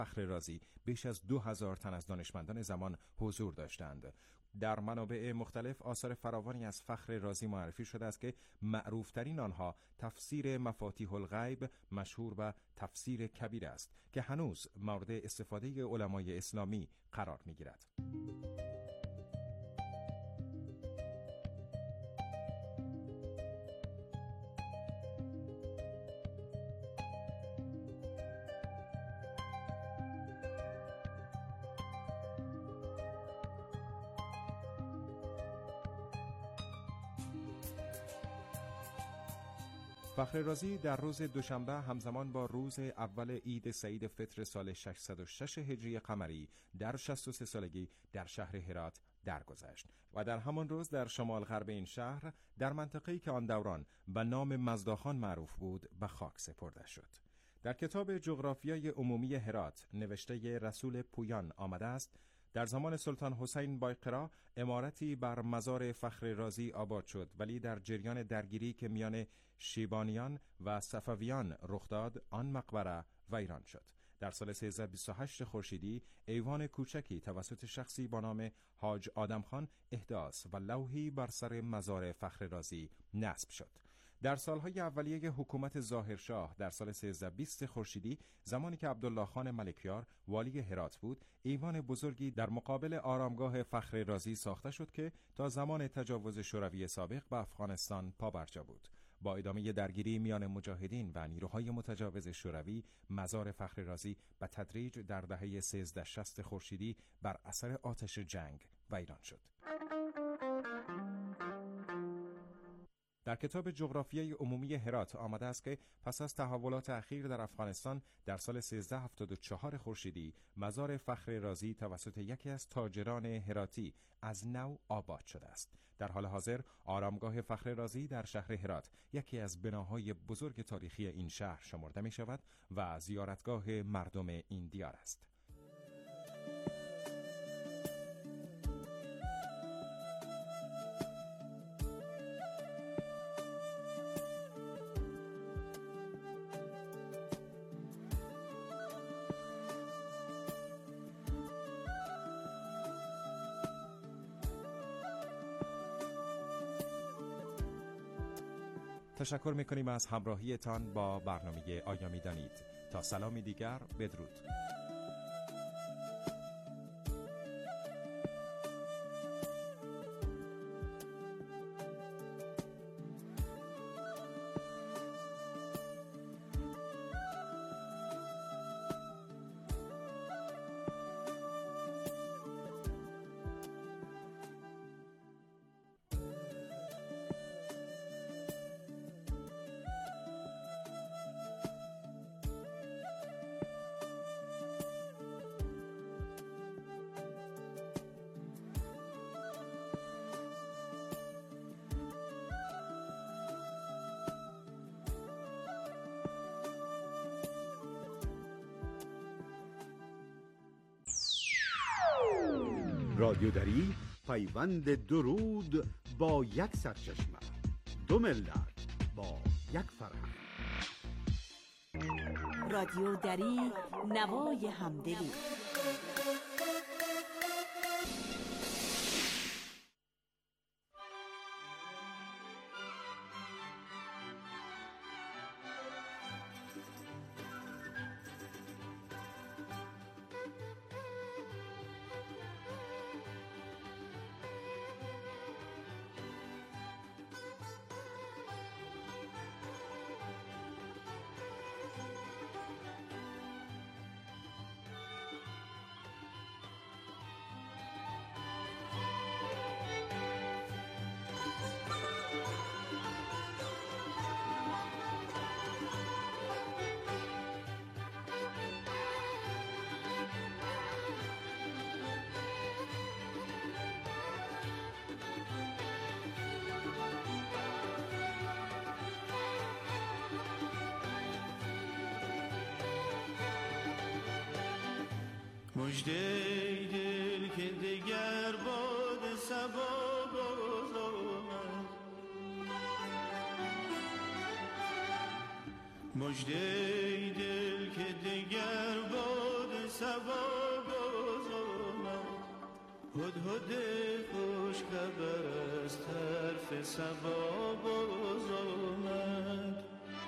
فخر رازی بیش از 2000 تن از دانشمندان زمان حضور داشتند. در منابع مختلف آثار فراوانی از فخر رازی معرفی شده است که معروفترین آنها تفسیر مفاتیح الغیب مشهور به تفسیر کبیر است که هنوز مورد استفاده علمای اسلامی قرار می‌گیرد. فخر رازی در روز دوشنبه همزمان با روز اول عید سعید فطر سال 606 هجری قمری در 63 سالگی در شهر هرات درگذشت و در همان روز در شمال غرب این شهر در منطقه‌ای که آن دوران به نام مزداخان معروف بود به خاک سپرده شد. در کتاب جغرافیای عمومی هرات نوشته رسول پویان آمده است در زمان سلطان حسین بایقرا عمارتی بر مزار فخر رازی آباد شد، ولی در جریان درگیری که میان شیبانیان و صفویان رخ داد آن مقبره ویران شد. در سال 1328 خورشیدی ایوان کوچکی توسط شخصی با نام حاج آدم خان احداث و لوحی بر سر مزار فخر رازی نصب شد. در سالهای اولیه حکومت ظاهرشاه در سال 1320 خورشیدی زمانی که عبدالله خان ملکیار والی هرات بود، ایوان بزرگی در مقابل آرامگاه فخر رازی ساخته شد که تا زمان تجاوز شوروی سابق به افغانستان پابرجا بود. با ادامه درگیری میان مجاهدین و نیروهای متجاوز شوروی، مزار فخر رازی به تدریج در دهه 1360 خورشیدی بر اثر آتش جنگ ویران شد. در کتاب جغرافیای عمومی هرات آمده است که پس از تحولات اخیر در افغانستان در سال 1374 خورشیدی مزار فخر رازی توسط یکی از تاجران هراتی از نو آباد شده است. در حال حاضر آرامگاه فخر رازی در شهر هرات یکی از بناهای بزرگ تاریخی این شهر شمرده می شود و زیارتگاه مردم این دیار است. تشکر می‌کنیم از همراهیتان با برنامه آیا می‌دانید. تا سلامی دیگر، بدرود. رادیودری پیوند درود با یک سرچشمه، دو ملت با یک فرهنگ. رادیودری نوای همدلی. مژده دل که دیگر باد صبا باز آمد، مژده دل که دیگر باد صبا باز آمد هدهد خوش خبر از طرف صبا باز آمد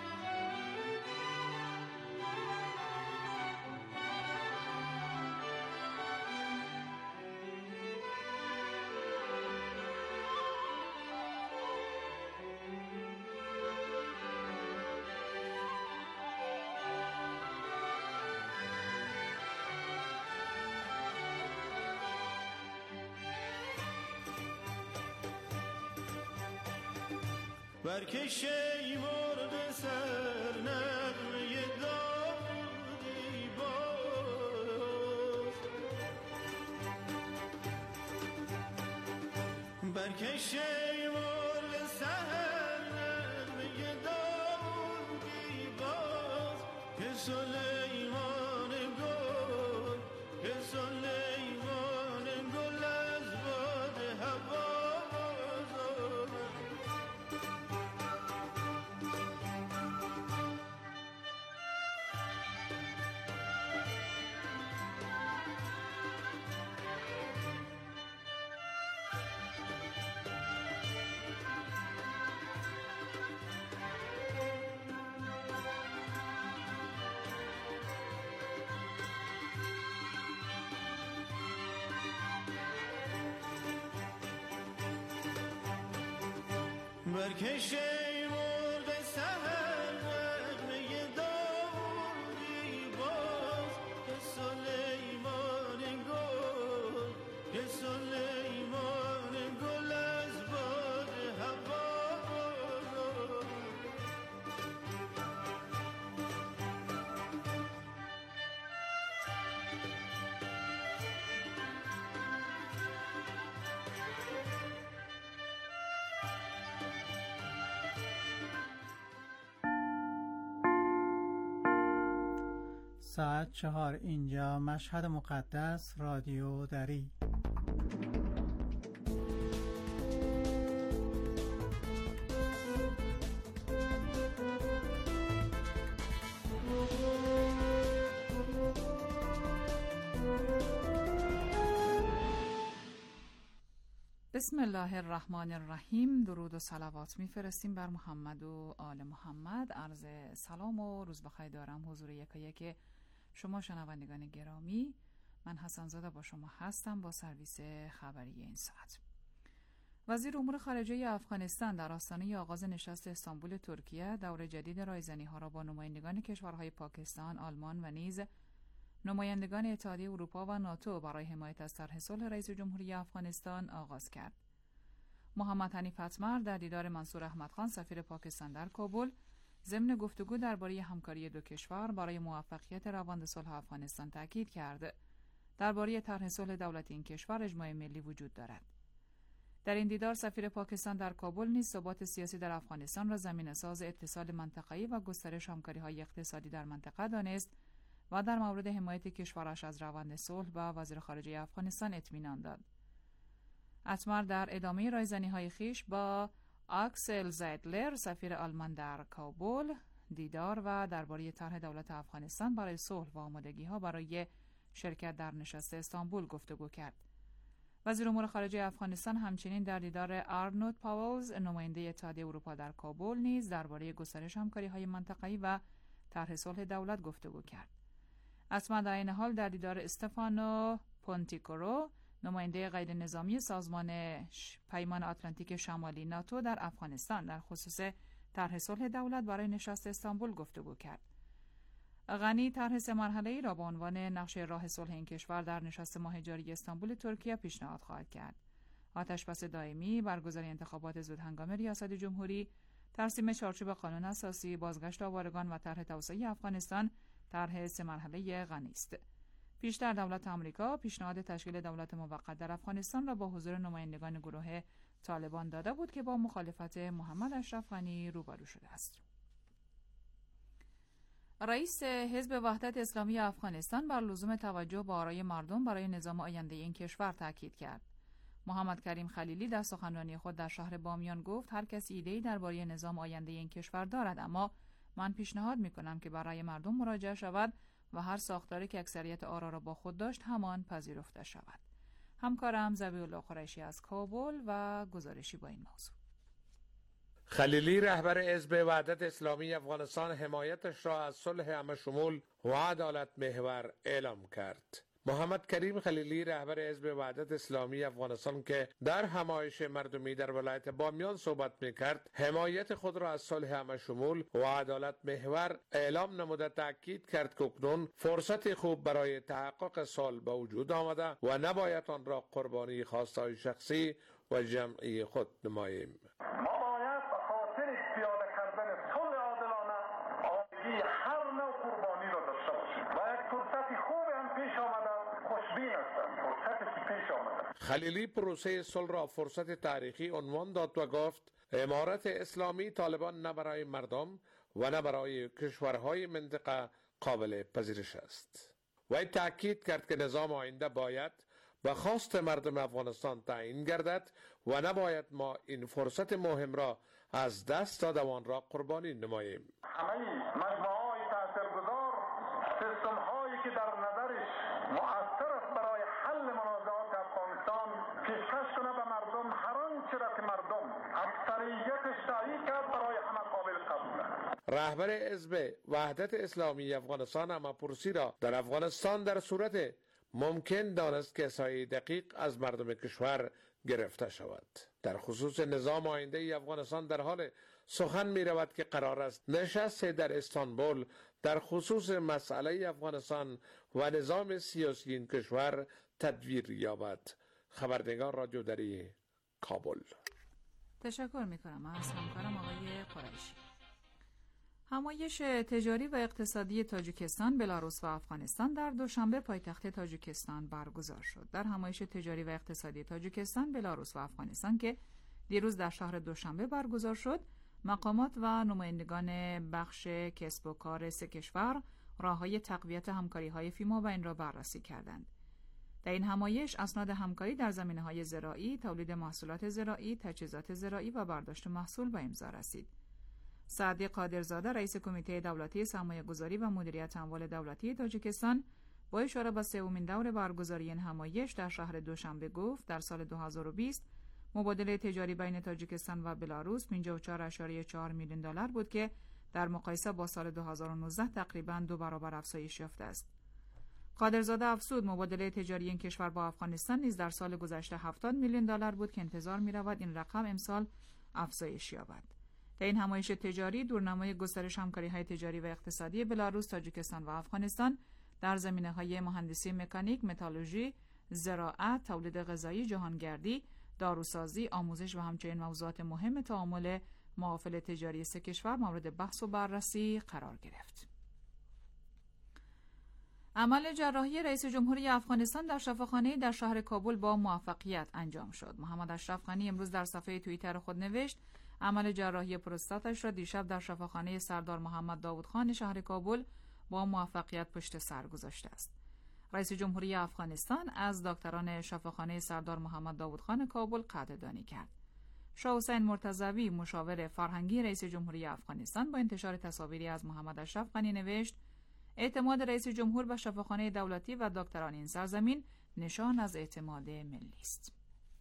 برکش ای مرغ سر نغمه داودی باز برکش ای مرغ سر نغمه داودی باز که سلیمان گل که سلیمان گل از باد هوا برکش ای مرغ سحر نغمه داودی باز که سلیمان گل که سلیمان گل از باد هوا باز ساعت 4 اینجا مشهد مقدس رادیو دری. بسم الله الرحمن الرحیم. درود و صلوات میفرستیم بر محمد و آل محمد. عرض سلام و روز بخیر دارم حضور یکایک شما شنوندگان گرامی. من حسن زاده با شما هستم با سرویس خبری این ساعت. وزیر امور خارجه افغانستان در آستانه آغاز نشست استانبول ترکیه دور جدید رایزنی‌ها را با نمایندگان کشورهای پاکستان، آلمان و نیز نمایندگان اتحادیه اروپا و ناتو برای حمایت از طرح صلح رئیس جمهوری افغانستان آغاز کرد. محمد حنیف اتمر در دیدار منصور احمدخان سفیر پاکستان در کابل ضمن گفتگو درباره همکاری دو کشور برای موفقیت روند صلح افغانستان تاکید کرد. درباره طرح صلح دولت این کشور اجماع ملی وجود دارد. در این دیدار سفیر پاکستان در کابل نیز ثبات سیاسی در افغانستان را زمینه‌ساز اتصال منطقه‌ای و گسترش همکاری‌های اقتصادی در منطقه دانست و در مورد حمایت کشورش از روند صلح به وزیر خارجه افغانستان اطمینان داد. اتمر در ادامه رایزنی‌های خویش با آکسل زایدلر سفیر آلمان در کابل دیدار و درباره طرح دولت افغانستان برای صلح و آمادگی‌ها برای شرکت در نشست استانبول گفتگو کرد. وزیر امور خارجه افغانستان همچنین در دیدار آرنولد پاولز نماینده اتحادیه اروپا در کابل نیز درباره گسترش همکاری‌های منطقه‌ای و طرح صلح دولت گفتگو کرد. اتمر در این حال در دیدار استفانو پونتیکورو نماینده غیر نظامی سازمان پیمان آتلانتیک شمالی ناتو در افغانستان در خصوص طرح صلح دولت برای نشست استانبول گفتگو کرد. غنی طرح 3 مرحله‌ای را با عنوان نقشه راه صلح این کشور در نشست ماه جاری استانبول ترکیه پیشنهاد خواهد کرد. آتشبس دائمی، برگزاری انتخابات زودهنگام ریاست جمهوری، ترسیم چارچوب قانون اساسی، بازگشت آوارگان و طرح توسعه افغانستان طرح 3 مرحله غنی است. پیشتر دولت آمریکا پیشنهاد تشکیل دولت موقت در افغانستان را با حضور نمایندگان گروه طالبان داده بود که با مخالفت محمد اشرف غنی روبرو شده است. رئیس حزب وحدت اسلامی افغانستان بر لزوم توجه به آرای مردم برای نظام آینده این کشور تاکید کرد. محمد کریم خلیلی در سخنرانی خود در شهر بامیان گفت هر کسی ایده‌ای درباره نظام آینده این کشور دارد، اما من پیشنهاد می‌کنم که برای مردم مراجعه شود و هر ساختاری که اکثریت آرا را با خود داشت همان پذیرفته شود. همکارم ذبیح‌الله قریشی از کابل و گزارشی با این موضوع. خلیلی رهبر حزب وحدت اسلامی افغانستان حمایتش را از صلح همه‌شمول و عدالت محور اعلام کرد. محمد کریم خلیلی رهبر حزب وحدت اسلامی افغانستان که در همایش مردمی در ولایت بامیان صحبت می‌کرد، حمایت خود را از صلح همه‌شمول و عدالت محور اعلام نموده تاکید کرد که اکنون فرصت خوب برای تحقق صلح به وجود آمده و نباید آن را قربانی خواستهای شخصی و جمعی خود نماییم. خلیلی پروسه صلح را فرصت تاریخی عنوان داد و گفت امارت اسلامی طالبان نه برای مردم و نه برای کشورهای منطقه قابل پذیرش است. وی تاکید کرد که نظام آینده باید به خواست مردم افغانستان تعیین گردد و نباید ما این فرصت مهم را از دست داده و آن را قربانی نماییم. همه مجموعه‌های تاثیرگذار، سیستم‌هایی که در نظرش مؤثر است برای حل منازعات افغانستان پیشکش کنه به مردم هر آنچه را که مردم اکثریتش تایید کرد برای همه قابل قبول است. رهبر حزب وحدت اسلامی افغانستان همه‌پرسی را در افغانستان در صورت ممکن دانست که احصای دقیق از مردم کشور گرفته شود. در خصوص نظام آینده ای افغانستان در حال سخن می رود که قرار است نشست در استانبول در خصوص مسئله افغانستان و نظام سیاسی این کشور تدویر یابد. خبرنگار رادیو دری، کابل. تشکر می کنم از همکارم آقای قریشی. همایش تجاری و اقتصادی تاجیکستان، بلاروس و افغانستان در دوشنبه پایتخت تاجیکستان برگزار شد. در همایش تجاری و اقتصادی تاجیکستان، بلاروس و افغانستان که دیروز در شهر دوشنبه برگزار شد، مقامات و نمایندگان بخش کسب و کار سه کشور راه‌های تقویت همکاری‌های فیمابین را بررسی کردند. در این همایش اسناد همکاری در زمینه‌های زراعی، تولید محصولات زراعی، تجهیزات زراعی و برداشت محصول به امضا رسید. سعدی قادرزاده، رئیس کمیته دولتی سرمایه‌گذاری و مدیریت اموال دولتی تاجیکستان، با اشاره به سومین دور برگزاری این همایش در شهر دوشنبه گفت در سال 2020 مبادله تجاری بین تاجیکستان و بلاروس 54.4 میلیون دلار بود که در مقایسه با سال 2019 تقریباً 2 برابر افزایش یافته است. قادرزاده افزود مبادله تجاری این کشور با افغانستان نیز در سال گذشته 70 میلیون دلار بود که انتظار می‌رود این رقم امسال افزایش یابد. در این همایش تجاری دورنمای گسترش همکاری‌های تجاری و اقتصادی بلاروس، تاجیکستان و افغانستان در زمینه‌های مهندسی مکانیک، متالورژی، زراعت، تولید غذایی، جهانگردی، داروسازی، آموزش و همچنین موضوعات مهم تعامل محافل تجاری سه کشور مورد بحث و بررسی قرار گرفت. عمل جراحی رئیس جمهوری افغانستان در شفاخانه‌ای در شهر کابل با موفقیت انجام شد. محمد اشرف غنی امروز در صفحه توییتر خود نوشت عمل جراحی پروستاتش را دیشب در شفاخانه سردار محمد داود خان شهر کابل با موفقیت پشت سر گذاشته است. رئیس جمهوری افغانستان از دکتران شفاخانه سردار محمد داود خان کابل قدردانی کرد. شاه حسین مرتضوی، مشاور فرهنگی رئیس جمهوری افغانستان، با انتشار تصاویری از محمد اشرف غنی نوشت اعتماد رئیس جمهور به شفاخانه دولتی و دکتران این سرزمین نشان از اعتماد ملی است.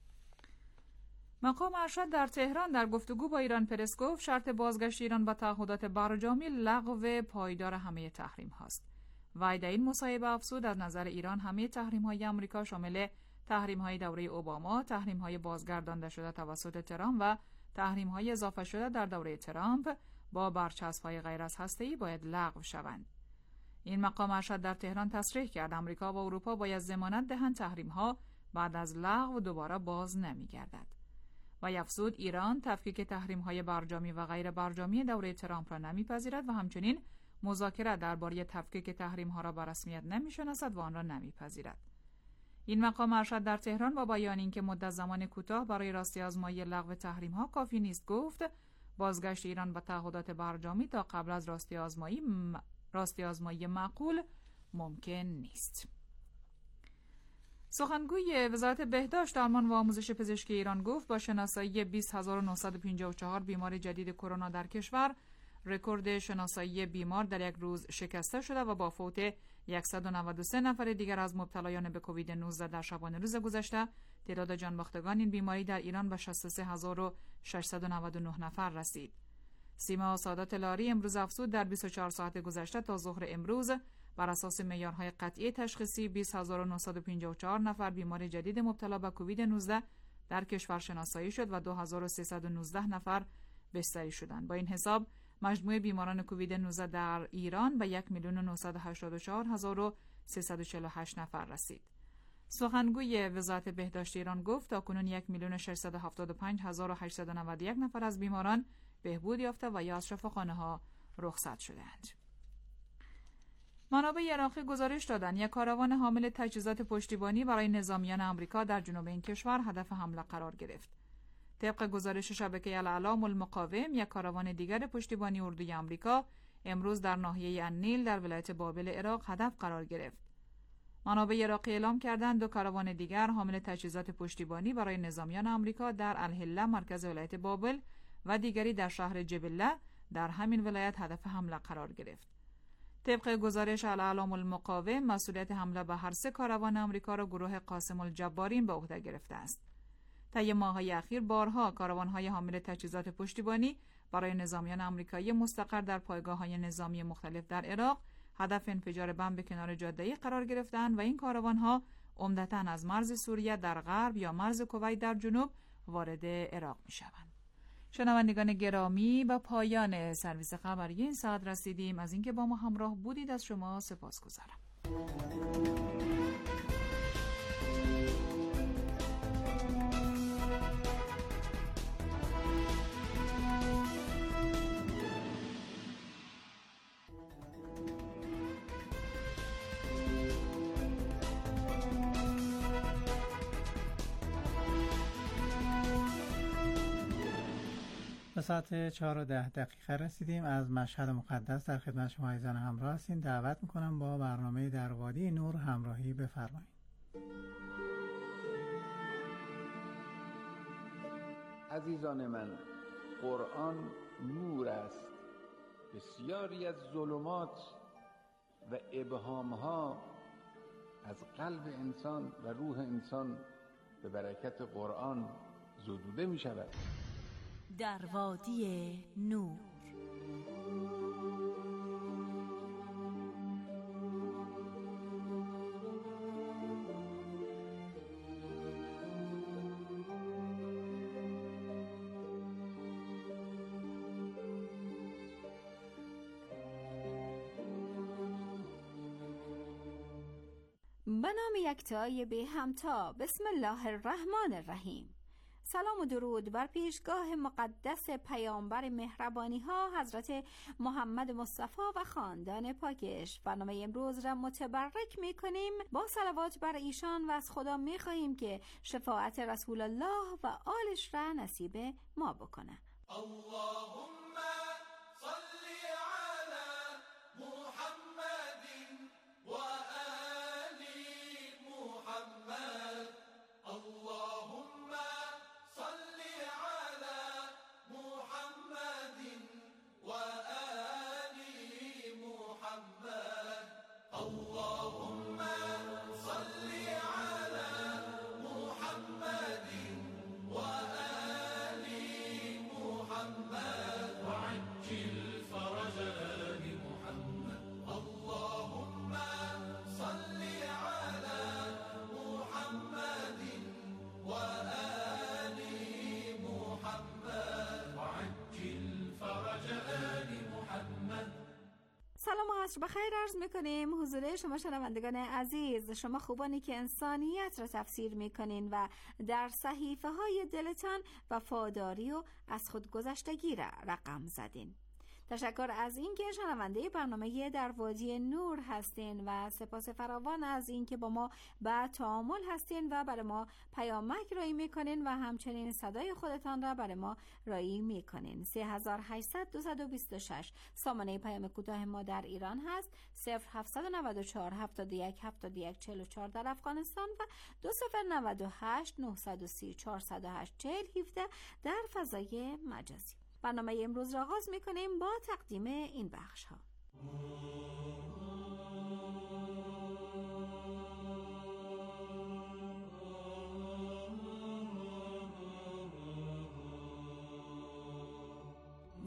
مقام ارشد در تهران در گفتگو با ایران پرس گفت شرط بازگشت ایران به تعهدات برجامی لغو پایدار همه تحریم هاست. وی در این مصاحبه افزود از نظر ایران همه تحریم های آمریکا شامل تحریم های دوره اوباما، تحریم های بازگردانده شده توسط ترامپ و تحریم های اضافه شده در دوره ترامپ با برچسب های غیر از هسته‌ای باید لغو شوند. این مقام ارشد در تهران تصریح کرد آمریکا و اروپا باید ضمانت دهند تحریم ها بعد از لغو دوباره باز نمی‌گردد. و افزود ایران تفکیک تحریم‌های برجامی و غیر برجامی دوره ترامپ را نمی‌پذیرد و همچنین مذاکره درباره تفکیک تحریم‌ها را به رسمیت نمی‌شناسد و آن را نمی‌پذیرد. این مقام ارشد در تهران با بیان اینکه مدت زمان کوتاه برای راستی آزمایی لغو تحریم‌ها کافی نیست گفت بازگشت ایران به تعهدات برجامی تا قبل از راستی آزمایی معقول ممکن نیست. سخنگوی وزارت بهداشت، درمان و آموزش پزشکی ایران گفت با شناسایی 20954 بیمار جدید کرونا در کشور، رکورد شناسایی بیمار در یک روز شکسته شده و با فوت 193 نفر دیگر از مبتلایان به کووید 19 در شبانه روز گذشته تعداد جانباختگان این بیماری در ایران به 63699 نفر رسید. سیما سادات لاری امروز افزود در 24 ساعت گذشته تا ظهر امروز بر اساس معیارهای قطعی تشخیصی 20954 نفر بیمار جدید مبتلا به کووید 19 در کشور شناسایی شد و 2319 نفر بستری شدند. با این حساب مجموع بیماران کووید 19 در ایران به 1,984,348 نفر رسید. سخنگوی وزارت بهداشت ایران گفت تاکنون 1,675,891 نفر از بیماران بهبود یافته و یا از شفاخانه‌ها رخصت شدند. منابع عراقی گزارش دادند یک کاروان حامل تجهیزات پشتیبانی برای نظامیان آمریکا در جنوب این کشور هدف حمله قرار گرفت. طبق گزارش شبکه الاعلام المقاوم، یک کاروان دیگر پشتیبانی اردوی آمریکا امروز در ناحیه النیل در ولایت بابل عراق هدف قرار گرفت. منابع عراقی اعلام کردند دو کاروان دیگر حامل تجهیزات پشتیبانی برای نظامیان آمریکا در الحله مرکز ولایت بابل و دیگری در شهر جبله در همین ولایت هدف حمله قرار گرفت. طبق گزارش الاعلام المقاوم، مسئولیت حمله به هر سه کاروان آمریکا را گروه قاسم الجبارین به عهده گرفته است. طی ماه‌های اخیر بارها کاروان‌های حامل تجهیزات پشتیبانی برای نظامیان آمریکایی مستقر در پایگاه‌های نظامی مختلف در عراق هدف انفجار بمب کنار جاده‌ای قرار گرفتند و این کاروان‌ها عمدتاً از مرز سوریه در غرب یا مرز کویت در جنوب وارد عراق می‌شوند. شنوندگان گرامی، به پایان سرویس خبری این ساعت رسیدیم. از اینکه با ما همراه بودید از شما سپاسگزارم. به ساعت 4:10 رسیدیم. از مشهد مقدس در خدمت شما عزیزان همراه هستیم. دعوت میکنم با برنامه در وادی نور همراهی بفرمایید. عزیزان من، قرآن نور است. بسیاری از ظلمات و ابهامها از قلب انسان و روح انسان به برکت قرآن زدوده می شود. در وادی نور. به نام یکتای به همتا. بسم الله الرحمن الرحیم. سلام و درود بر پیشگاه مقدس پیامبر مهربانی ها حضرت محمد مصطفی و خاندان پاکش. برنامه امروز را متبرک می کنیم با صلوات بر ایشان و از خدا می خواهیم که شفاعت رسول الله و آلش را نصیب ما بکنه. اللهم صل علی محمد و آل محمد. اللهم صل على محمد و آل محمد. اللهم صل على محمد و آل محمد وعجل فرج آل محمد. اللهم صل على محمد و آل محمد وعجل فرج آل محمد. سلام و عصر بخیر عرض میکنیم حضور شما شنوندگان عزیز، شما خوبانی که انسانیت را تفسیر میکنین و در صحیفه های دلتان وفاداری و از خودگذشتگی را رقم زدین. تشکر از اینکه شنونده برنامه در وادی نور هستین و سپاس فراوان از اینکه با ما به تعامل هستین و برای ما پیامک رایی میکنین و همچنین صدای خودتان را برای ما رایی میکنین. 3800 سامانه پیام کوتاه ما در ایران هست، 0794 71 71 44 در افغانستان و 2098 930 408 40 17 در فضای مجازی. برنامه امروز را آغاز می‌کنیم با تقدیم این بخش ها.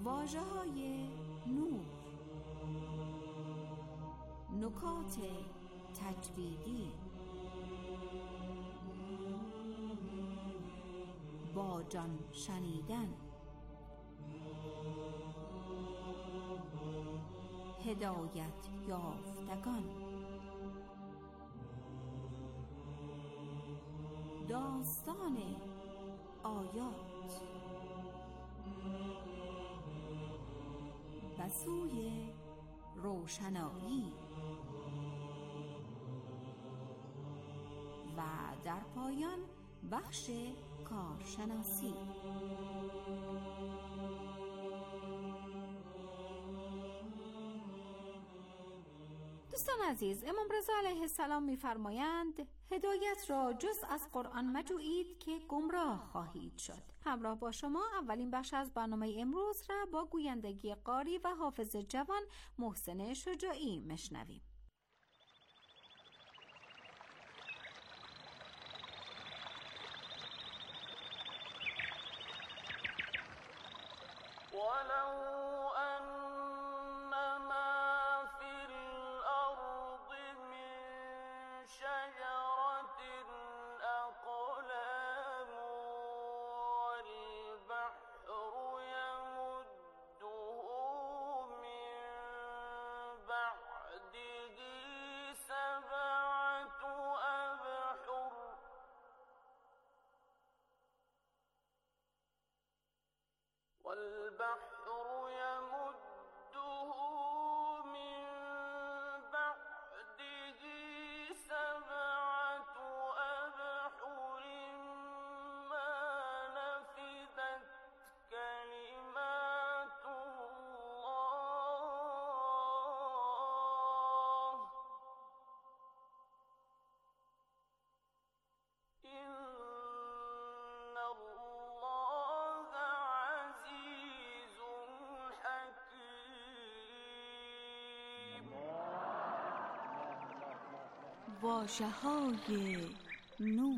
واژه‌های نور، نکات تجویدی، با جان شنیدن، هدایت یافتگان، داستان آیات، و سوی روشنایی، و در پایان بخش کارشناسی. دوستان عزیز، امام رضا علیه السلام می‌فرمایند هدایت را جز از قرآن مجویید که گمراه خواهید شد. همراه با شما اولین بخش از برنامه امروز را با گویندگی قاری و حافظ جوان محسن شجاعی میشنویم. واژه‌های نور.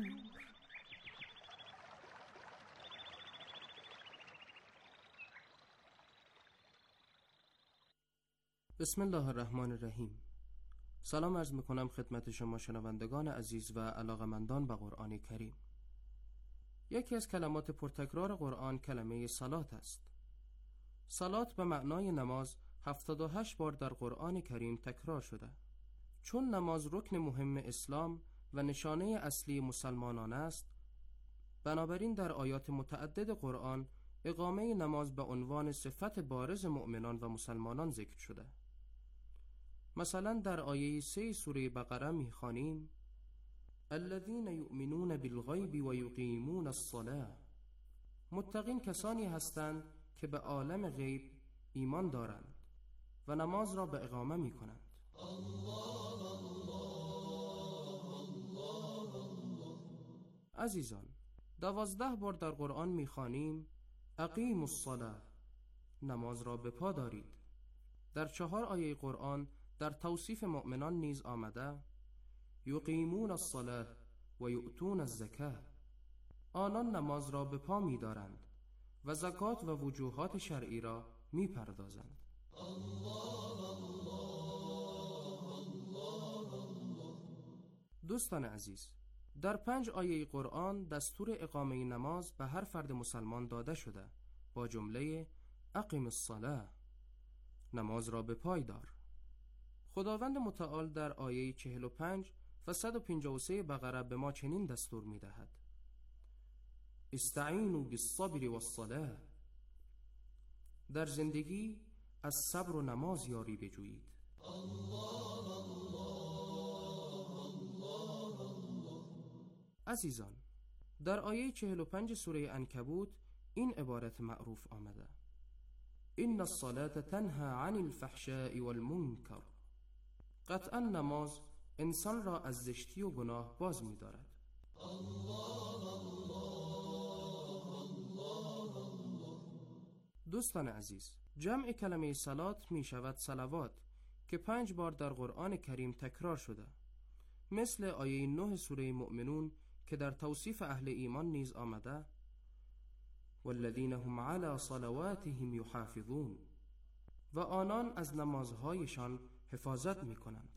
بسم الله الرحمن الرحیم. سلام عرض میکنم خدمت شما شنوندگان عزیز و علاقمندان به قرآن کریم. یکی از کلمات پرتکرار قرآن کلمه صلات است. صلات به معنای نماز 78 بار در قرآن کریم تکرار شده. چون نماز رکن مهم اسلام و نشانه اصلی مسلمانان است، بنابراین در آیات متعدد قرآن اقامه نماز به عنوان صفت بارز مؤمنان و مسلمانان ذکر شده. مثلا در آیه 3 سوره بقره می‌خوانیم: الذين يؤمنون بالغیب و یقیمون الصلاة. متقین کسانی هستند که به عالم غیب ایمان دارند و نماز را به اقامه می‌کنند. عزیزان، 12 بار در قرآن می‌خوانیم اقیموا الصلاة، نماز را به پا دارید. در 4 آیه قرآن در توصیف مؤمنان نیز آمده: یقیمون الصلاة و یؤتون الزکاة، آنان نماز را به پا می‌دارند و زکات و وجوهات شرعی را می‌پردازند. دوستان عزیز، در 5 آیه قرآن دستور اقامه نماز به هر فرد مسلمان داده شده با جمله اقیم الصلاة، نماز را به پای دار. خداوند متعال در آیه 45 و 153 بقره به ما چنین دستور می دهد: استعینوا بالصبر والصلاة، در زندگی از صبر و نماز یاری بجویید. عزیزان، در آیه 45 سوره عنکبوت این عبارت معروف آمده: ان الصلاة تنهى عن الفحشاء والمنکر. قطعا نماز انسان را از زشتی و گناه باز می دارد. دوستان عزیز، جمع کلمه صلات می شود صلوات که 5 بار در قرآن کریم تکرار شده، مثل آیه 9 سوره مؤمنون که در توصیف اهل ایمان نیز آمده: والذین هم علی صلواتهم یحافظون، و آنان از نمازهایشان حفاظت می کنند.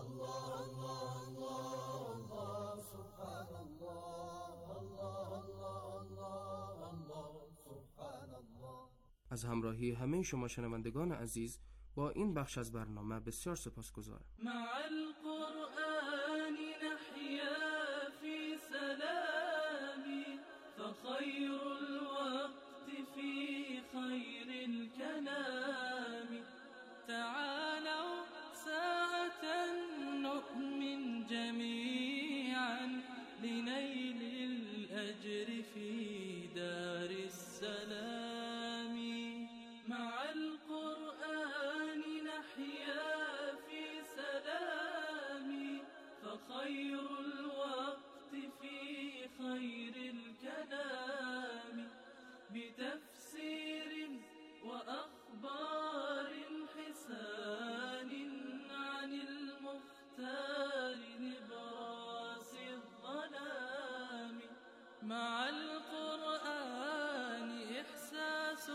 از همراهی همه شما شنوندگان عزیز با این بخش از برنامه بسیار سپاسگزارم. مع القرآن نحيا في سلام فخير الوقت في خير الكلام تعالوا ساعة نؤمن جميعا لنيل الأجر في دار السلام. مع القرآن نحيا في سلام فخير الوقت في خير الكلام بتفسير وأخبار حسان عن المختار نبراس الظلام. مع القرآن إحساس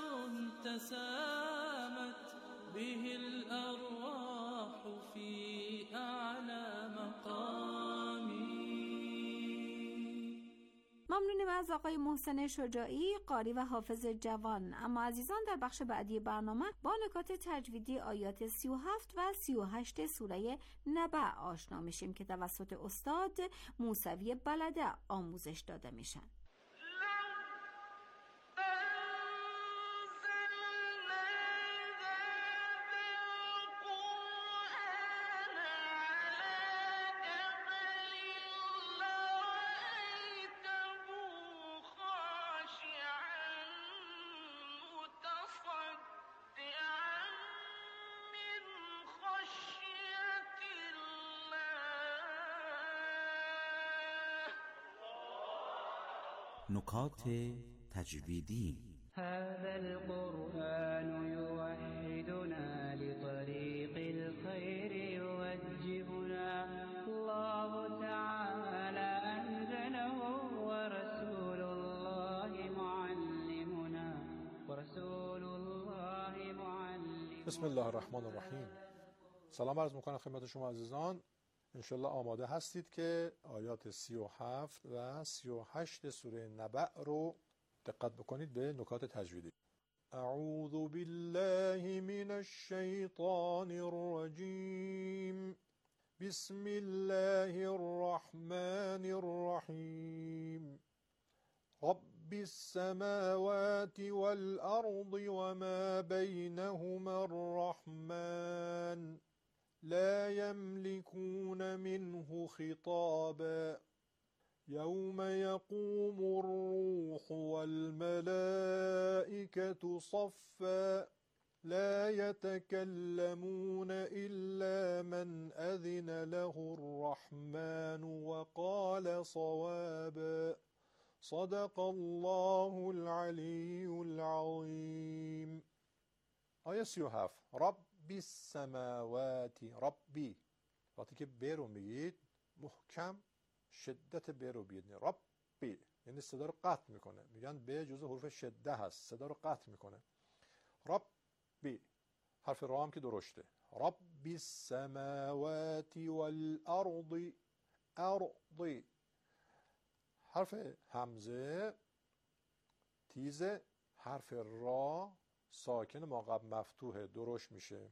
تسامت به الأرواح في أعلى مقام. ممنونیم از آقای محسن شجاعی، قاری و حافظ جوان. اما عزیزان، در بخش بعدی برنامه با نکات تجویدی آیات 37 و 38 سوره نبع آشنا میشیم که توسط استاد موسوی بلده آموزش داده میشن. نکات تجویدی. هذا القرآن يوحدنا لطريق الخير يوجهنا الله تعالى أنزله ورسول الله معلمنا ورسول الله معلمنا. بسم الله الرحمن الرحیم. سلام عرض میکنم خدمت شما عزیزان. انشالله آماده هستید که آیات 37 و 38 سوره نبع رو دقت بکنید به نکات تجویدی. اعوذ بالله من الشیطان الرجیم. بسم الله الرحمن الرحیم. رب السماوات والأرض وما بينهما الرحمن لا يملكون منه خطابا يوم يقوم الروح والملائكة صفا لا يتكلمون إلا من أذن له الرحمن وقال صوابا صدق الله العلي العظيم. آیه 37. ربی السماواتی. ربی، وقتی که ب رو میگید محکم شدت ب رو بگید. ربی یعنی صدا رو قطع میکنه، میگن ب جزء حروف شده هست، صدا رو قطع میکنه. ربی حرف را هم که درشته. ربی السماواتی والارض. ارضی حرف همزه تیزه، حرف را ساکن ما قبل مفتوحه درشت میشه.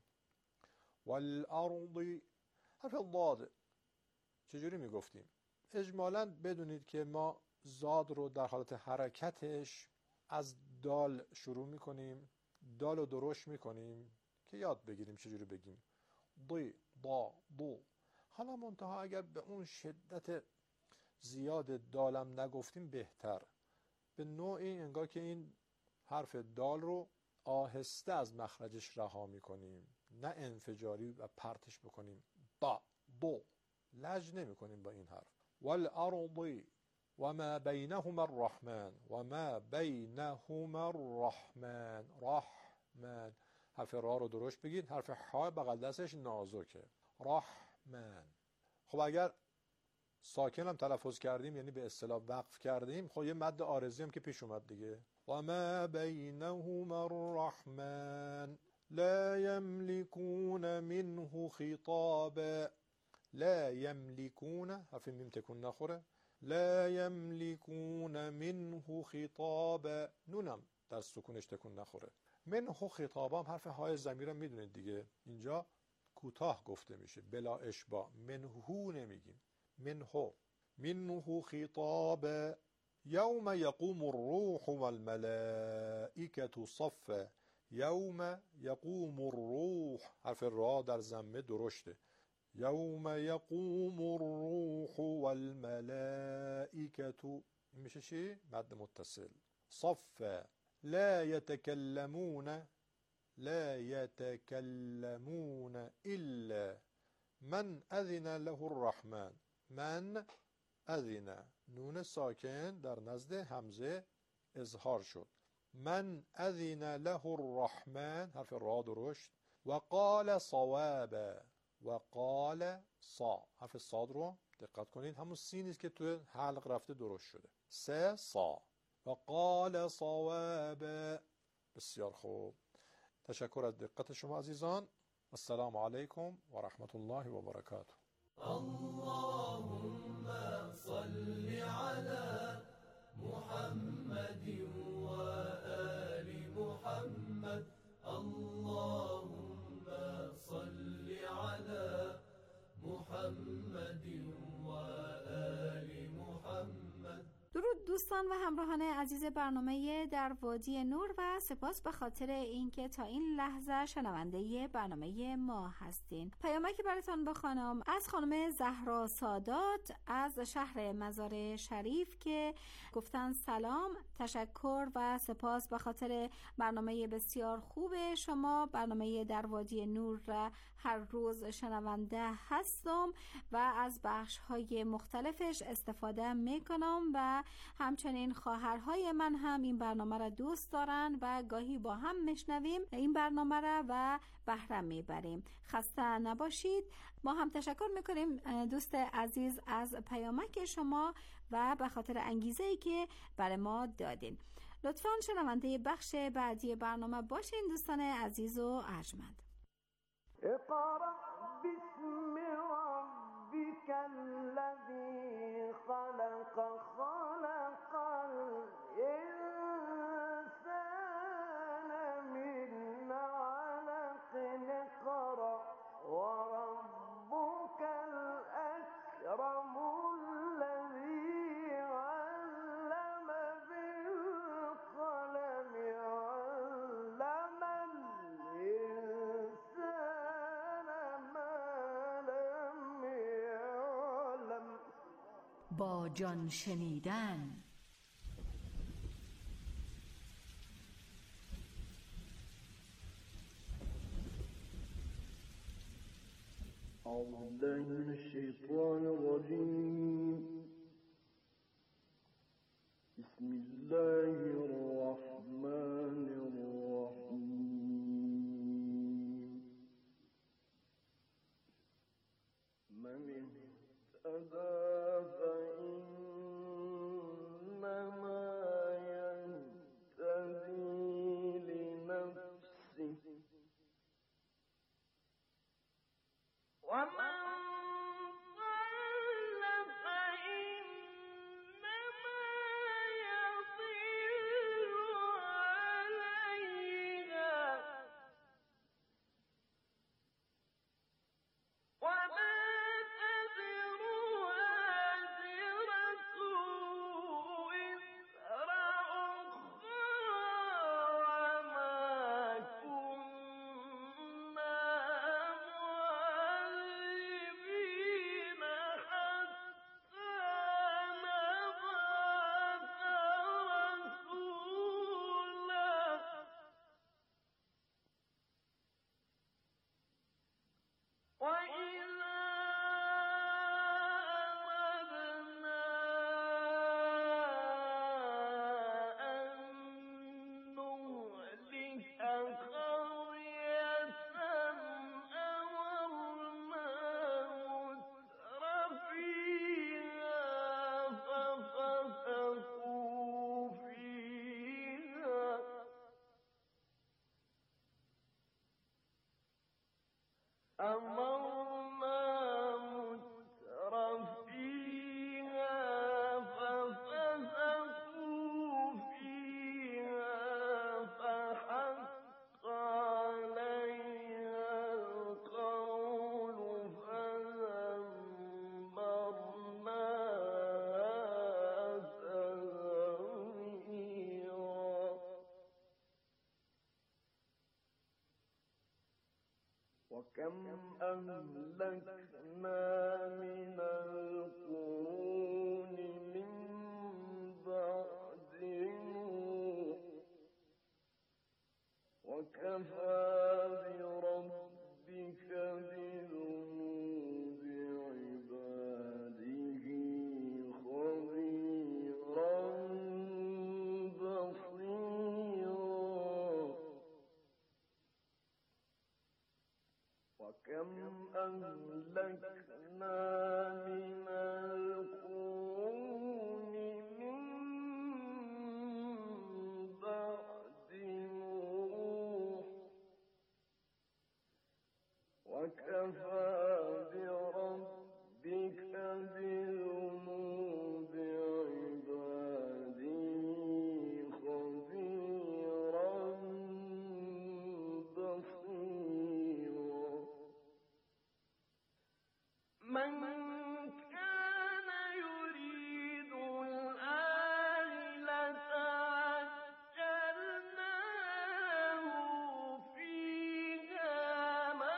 والارض حرف ضاد. چجوری میگفتیم؟ اجمالاً بدونید که ما زاد رو در حالت حرکتش از دال شروع میکنیم، دال رو درشت میکنیم که یاد بگیریم چجوری بگیم. ضی، ضا، ضو. حالا منتها اگر به اون شدت زیاد دالم نگفتیم بهتر. به نوعی انگار که این حرف دال رو آهسته از مخرجش رها میکنیم، نه انفجاری و پرتش بکنیم. دا، دو لج نمی کنیم با این حرف. والارض وما بینهما الرحمن. وما بینهما الرحمن. رحمن حرف را رو درشت بگید، حرف ح بغل دستش نازکه. رحمن. خب اگر ساکن هم تلفظ کردیم یعنی به اصطلاح وقف کردیم، خب یه مد عارضی هم که پیش اومد دیگه. و ما بینهما الرحمن لا یملکون منه خطابا. لا یملکون، حرف میم تکون نخوره، لا یملکون منه خطابا، نونم در سکونش تکون نخوره. منه خطابا هم حرف های ضمیر میدونید دیگه، اینجا کوتاه گفته میشه بلا اشباع، منهو نمیگیم، منه خطابا. یوم یقوم الروح والملائکة صفا. یوم یقوم الروح، حرف را در ضمه درشته. یوم یقوم الروح والملائکة، این میشه چی؟ مد متصل. صفا. لا يتكلمون إلا من أذن له الرحمن. من اذن، نون ساکن در نزد حمزه اظهار شد. من اذن له الرحمن، حرف را درشت. و قال صوابا. و قال صا، حرف صاد رو دقت کنید همون سی نیست که توی حلق رفته درست شده، سه صا. و قال صوابا. بسیار خوب، تشکر از دقت شما عزیزان. السلام علیکم و رحمت الله و برکاته. اللهم صل على محمد وآل محمد. اللهم صل على محمد وآل محمد. درود دوستان و همراهان عزیز برنامه در وادی نور و سپاس به خاطر اینکه تا این لحظه شنونده برنامه ما هستین. پیامکی براتون بخوانم از خانم زهرا سادات از شهر مزار شریف که گفتن سلام، تشکر و سپاس به خاطر برنامه بسیار خوب شما. برنامه در وادی نور را هر روز شنونده هستم و از بخش‌های مختلفش استفاده میکنم و همچنین خواهرهای من هم این برنامه را دوست دارن و گاهی با هم میشنویم این برنامه را و بهره میبریم. خسته نباشید. ما هم تشکر میکنیم دوست عزیز از پیامک شما و به خاطر انگیزه‌ای که برای ما دادین. لطفاً شنونده بخش بعدی برنامه باشین دوستان عزیز و ارجمند. اقرأ باسم ربك الذي خلق خلق الإنسان من علق. اقرأ وربك الأكرم الذي علم بالقلم علم الإنسان ما لم يعلم. با جان شنیدن. أعوذ بالله من الشيطان الرجيم. بسم الله الرحمن الرحيم. من اهتدى فإنما يهتدي لنفسه ومن ضل وكم أهلكنا من القرون من بعد نوح وكفى بربك بذنوب عباده خبيرا بصيرا وكم أهلكنا من القرون من بعد نوح وكفى بربك بذنوب عباده خبيرا بصيرا من كان يريد الآخرة عجلنا له فيها ما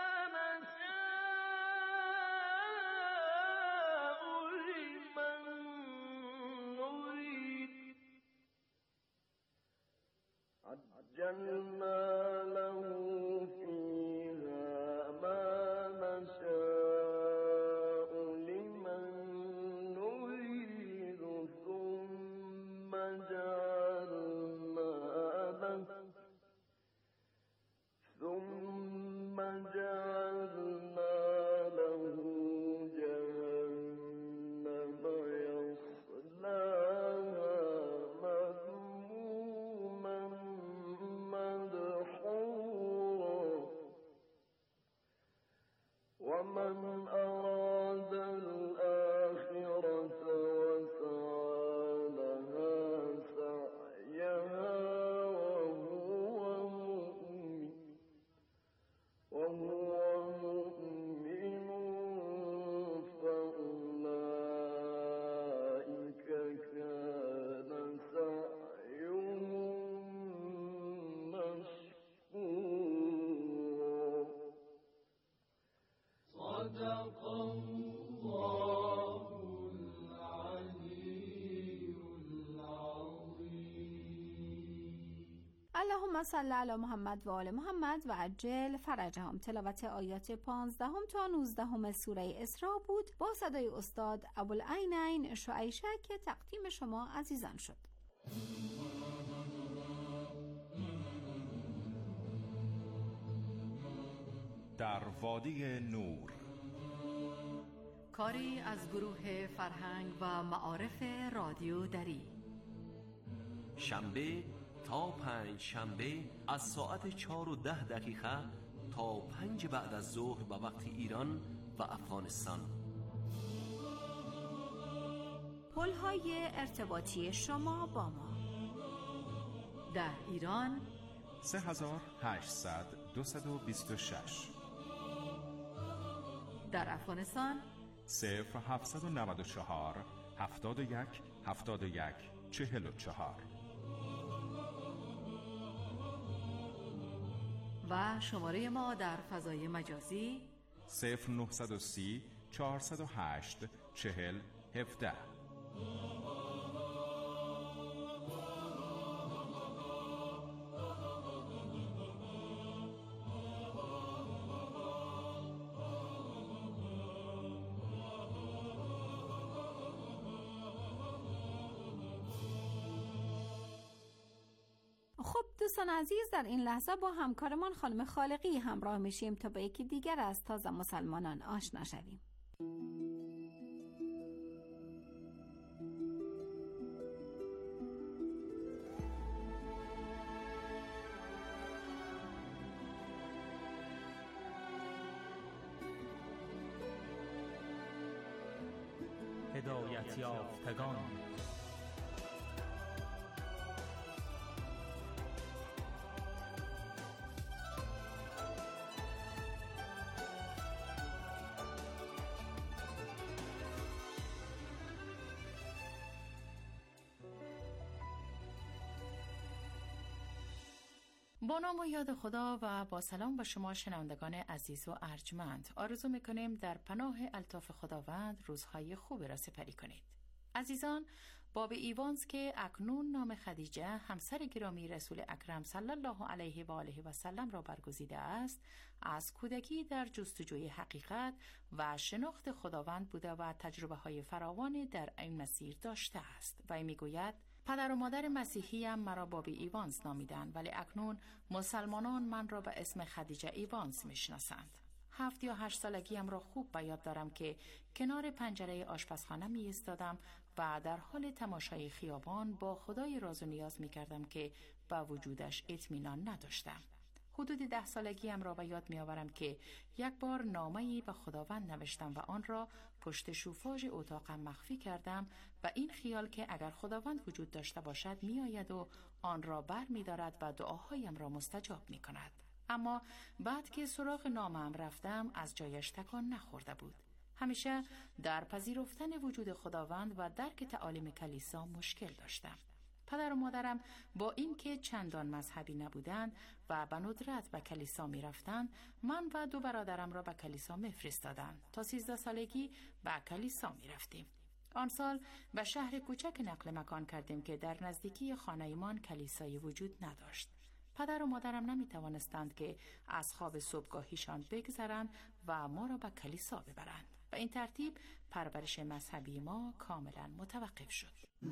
نشاء لمن نريد عجلنا له فيها ما نشاء لمن نريد ثم جعلنا له جهنم يصلاها مذموما مدحورا ومن أراد الآخرة وسعى لها سعيها وهو مؤمن فأولئك كان سعيهم مشكورا صدق الله العلي العظيم. اللهم صل علی محمد و آل محمد و عجل فرجهم. تلاوت آیات 15 تا 19 سوره اسراء بود با صدای استاد ابوالعینین شعیشه که تقدیم شما عزیزان شد. در وادی نور، کاری از گروه فرهنگ و معارف رادیو دری. شنبه تا 5 شنبه از ساعت 4:10 تا 5 بعد از ظهر به وقت ایران و افغانستان. پل‌های ارتباطی شما با ما: در ایران 3800 226، در افغانستان 0794 71 71 44 و شماره ما در فضای مجازی 0930 408 40 17. خب دوستان عزیز، در این لحظه با همکارمان خانم خالقی همراه میشیم تا با یکی دیگر از تازه مسلمانان آشنا شویم. هدایت یافتگان. با نام و یاد خدا و با سلام به شما شنوندگان عزیز و ارجمند. آرزو میکنیم در پناه الطاف خداوند روزهای خوبی را سپری کنید. عزیزان، باب ایوانز که اکنون نام خدیجه همسر گرامی رسول اکرم صلی الله علیه و آله و سلم را برگزیده است، از کودکی در جستجوی حقیقت و شناخت خداوند بوده و تجربه های فراوانی در این مسیر داشته است. و میگوید پدر و مادر مسیحیم مرا بابی ایوانز نامیدند، ولی اکنون مسلمانان من را به اسم خدیجه ایوانز میشناسند. 7 یا 8 سالگیم را خوب به یاد دارم که کنار پنجره آشپزخانه می ایستادم و در حال تماشای خیابان با خدای راز و نیاز می کردم که با وجودش اطمینان نداشتم. حدود 10 سالگیم را به یاد می آورم که یک بار نامه‌ای به خداوند نوشتم و آن را پشت شوفاژ اتاقم مخفی کردم و این خیال که اگر خداوند وجود داشته باشد می آید و آن را بر می دارد و دعاهایم را مستجاب می کند. اما بعد که سراغ نامم رفتم از جایش تکان نخورده بود. همیشه در پذیرفتن وجود خداوند و درک تعالیم کلیسا مشکل داشتم. پدر و مادرم با اینکه چندان مذهبی نبودند و به ندرت به کلیسا می رفتند، من و 2 برادرم را به کلیسا می فرستادند. تا 13 سالگی به کلیسا می رفتیم. آن سال به شهر کوچک نقل مکان کردیم که در نزدیکی خانه‌مان کلیسایی وجود نداشت. پدر و مادرم نمی توانستند که از خواب صبحگاهیشان بگذرند و ما را به کلیسا ببرند. به این ترتیب پرورش مذهبی ما کاملا متوقف شد.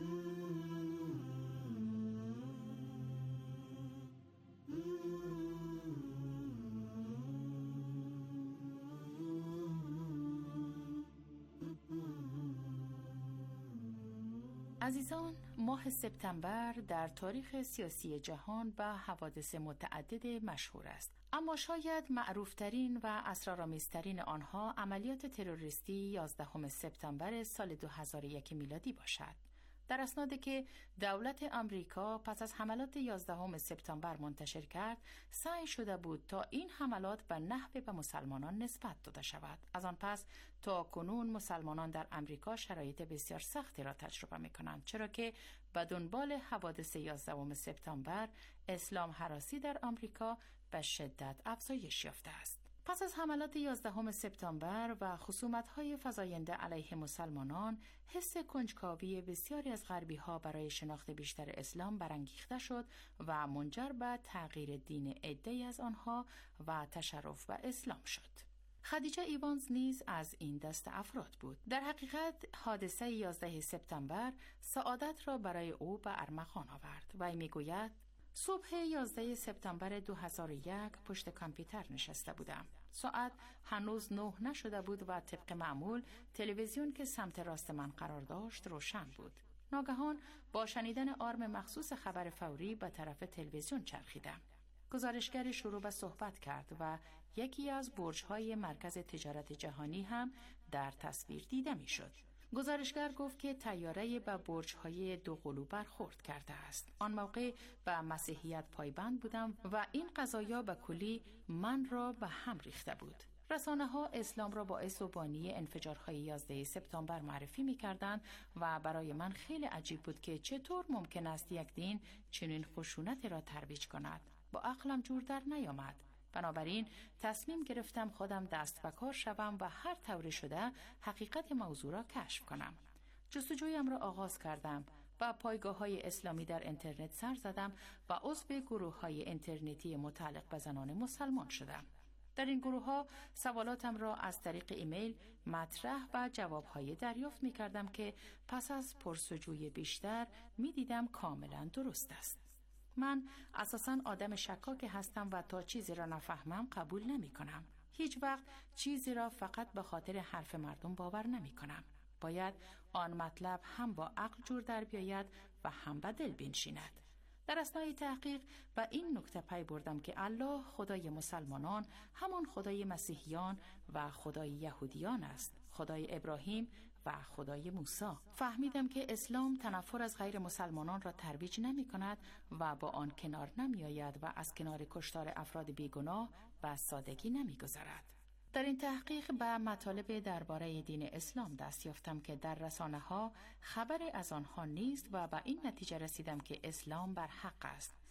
عزیزان، ماه سپتامبر در تاریخ سیاسی جهان به حوادث متعدد مشهور است، اما شاید معروفترین و اسرارآمیزترین آنها عملیات تروریستی 11 سپتامبر سال 2001 میلادی باشد. در اسنادی که دولت آمریکا پس از حملات 11 سپتامبر منتشر کرد، سعی شده بود تا این حملات به نحو به مسلمانان نسبت داده شود. از آن پس تا کنون مسلمانان در آمریکا شرایط بسیار سختی را تجربه می‌کنند، چرا که به دنبال حوادث 11 سپتامبر اسلام هراسی در آمریکا به شدت افزایش یافته است. پس از حملات 11 سپتامبر و خصومت‌های فزاینده علیه مسلمانان، حس کنجکاوی بسیاری از غربی‌ها برای شناخت بیشتر اسلام برانگیخته شد و منجر به تغییر دین عده‌ای از آنها و تشرف به اسلام شد. خدیجه ایوانز نیز از این دست افراد بود. در حقیقت حادثه 11 سپتامبر سعادت را برای او به ارمغان آورد. وی می‌گوید صبح 11 سپتامبر 2001 پشت کامپیوتر نشسته بودم. ساعت هنوز 9 نشده بود و طبق معمول تلویزیون که سمت راست من قرار داشت روشن بود. ناگهان با شنیدن آرم مخصوص خبر فوری به طرف تلویزیون چرخیدم. گزارشگری شروع به صحبت کرد و یکی از برج‌های مرکز تجارت جهانی هم در تصویر دیده می‌شد. گزارشگر گفت که طیاره به برج‌های 2 قلو برخورد کرده است. آن موقع به مسیحیت پایبند بودم و این قضایا به کلی من را به هم ریخته بود. رسانه‌ها اسلام را باعث و بانی انفجارهای 11 سپتامبر معرفی می‌کردند و برای من خیلی عجیب بود که چطور ممکن است یک دین چنین خشونتی را ترویج کند. با عقلم جور در نیامد. بنابراین تصمیم گرفتم خودم دست به کار شوم و هر طوری شده حقیقت موضوع را کشف کنم. جستجویم را آغاز کردم و پایگاه‌های اسلامی در اینترنت سر زدم و عضو گروه‌های اینترنتی متعلق به زنان مسلمان شدم. در این گروه‌ها سوالاتم را از طریق ایمیل مطرح و جواب‌های دریافت می‌کردم که پس از پرسجوی بیشتر می‌دیدم کاملاً درست است. من اساساً آدم شکاک هستم و تا چیزی را نفهمم قبول نمی کنم. هیچ وقت چیزی را فقط به خاطر حرف مردم باور نمی کنم. باید آن مطلب هم با عقل جور در بیاید و هم به دل بنشیند. در اثنای تحقیق به این نکته پی بردم که الله خدای مسلمانان همان خدای مسیحیان و خدای یهودیان است، خدای ابراهیم و خدای موسی. فهمیدم که اسلام تنفر از غیر مسلمانان را ترویج نمی کند و با آن کنار نمی آید و از کنار کشتار افراد بیگناه و سادگی نمی گذرد. در این تحقیق به مطالب درباره دین اسلام دست یافتم که در رسانه‌ها خبری از آنها نیست و به این نتیجه رسیدم که اسلام بر حق است.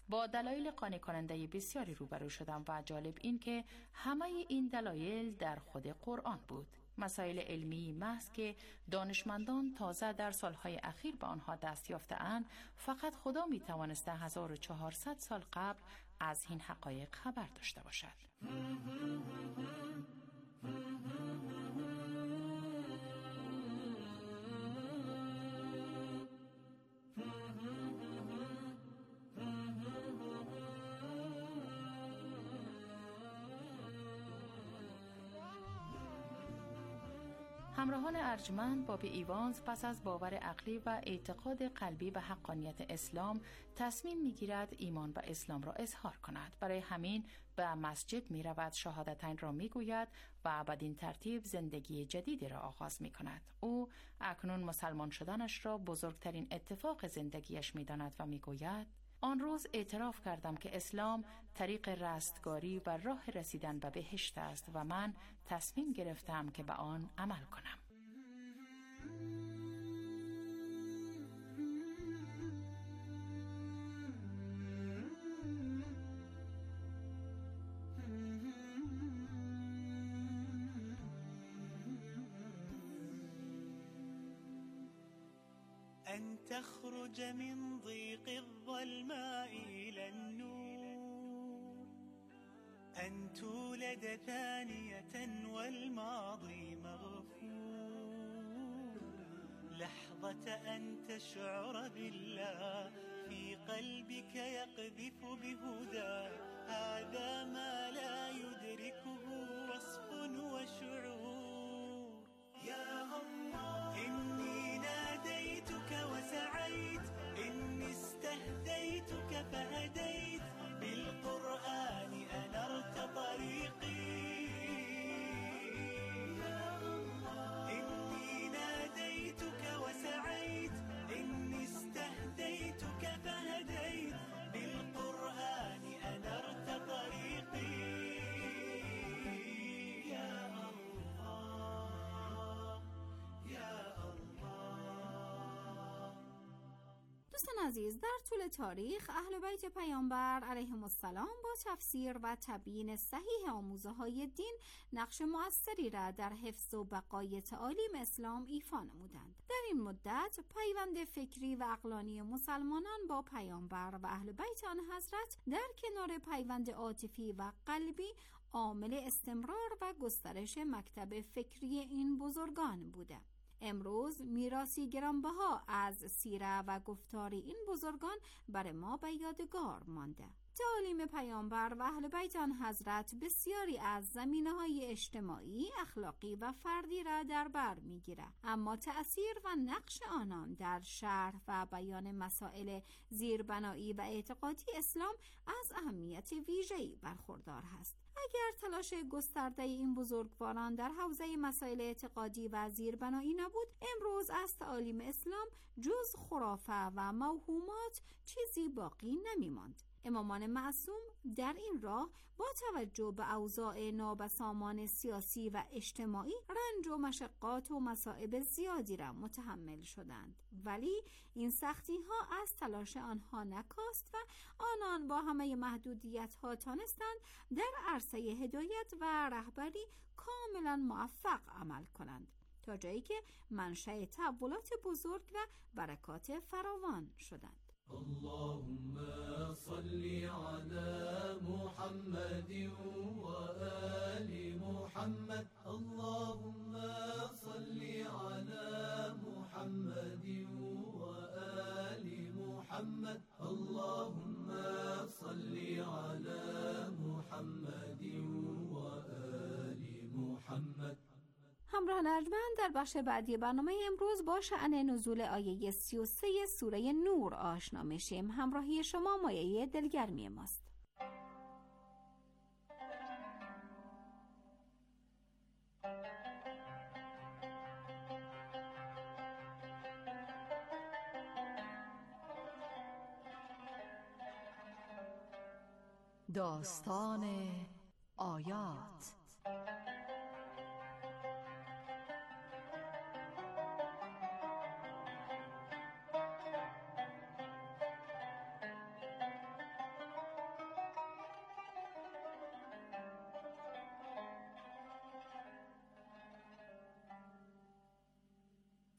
با دلایل قانع کننده بسیاری روبرو شدم و جالب این که همه این دلایل در خود قرآن بود. مسائل علمی محض که دانشمندان تازه در سالهای اخیر به آنها دست یافته‌اند، فقط خدا می توانسته 1400 سال قبل از این حقایق خبر داشته باشد. همراهان ارجمند باب ایوانز پس از باور عقلی و اعتقاد قلبی به حقانیت اسلام تصمیم می‌گیرد ایمان به اسلام را اظهار کند. برای همین به مسجد می‌رود، شهادتین را می‌گوید و بدین ترتیب زندگی جدیدی را آغاز می‌کند. او اکنون مسلمان شدنش را بزرگترین اتفاق زندگیش می‌داند و می‌گوید: آن روز اعتراف کردم که اسلام طریق رستگاری و راه رسیدن به بهشت است و من تصمیم گرفتم که به آن عمل کنم. أن تخرج من ضيق الظلماء إلى النور، أن تولد ثانية والماضي مغفور، لحظة أن تشعر بالله في قلبك يقذف بهدى، هذا ما لا يدركه وصف وشعور. يا الله إني ناديتك وسعيت، إني استهديتك فهديت، بالقرآن أنرت طريقي. يا الله إني ناديتك وسعيت، إني استهديتك فهديت، بالقرآن أنرت طريقي. يا الله يا دوستان عزیز، در طول تاریخ اهل بیت پیامبر علیهم السلام با تفسیر و تبیین صحیح آموزه‌های دین نقش مؤثری را در حفظ و بقای تعالیم اسلام ایفا نمودند. در این مدت پیوند فکری و عقلانی مسلمانان با پیامبر و اهل بیت آن حضرت در کنار پیوند عاطفی و قلبی عامل استمرار و گسترش مکتب فکری این بزرگان بوده. امروز میراثی گرانبها از سیره و گفتار این بزرگان برای ما به یادگار مانده. تعالیم پیامبر و اهل بیت آن حضرت بسیاری از زمینه‌های اجتماعی، اخلاقی و فردی را در بر می‌گیرد، اما تأثیر و نقش آنان در شرح و بیان مسائل زیربنایی و اعتقادی اسلام از اهمیت ویژه‌ای برخوردار است. اگر تلاش گسترده این بزرگواران در حوزه مسائل اعتقادی و زیربنایی نبود، امروز از تعالیم اسلام جز خرافه و موهومات چیزی باقی نمی‌ماند. امامان معصوم در این راه با توجه به اوضاع نابسامان سیاسی و اجتماعی رنج و مشقات و مصائب زیادی را متحمل شدند، ولی این سختی ها از تلاش آنها نکاست و آنان با همه محدودیت ها تانستند در عرصه هدایت و رهبری کاملا موفق عمل کنند، تا جایی که منشأ تحولات بزرگ و برکات فراوان شدند. اللهم صل على محمد وآل محمد، اللهم صل على محمد وآل محمد، اللهم صل على محمد وآل محمد. همراهان ارجمند، در بخش بعدی برنامه امروز با شأن نزول آیه 33 سوره نور آشنا میشیم. همراهی شما مایه دلگرمی ماست. داستان آیات.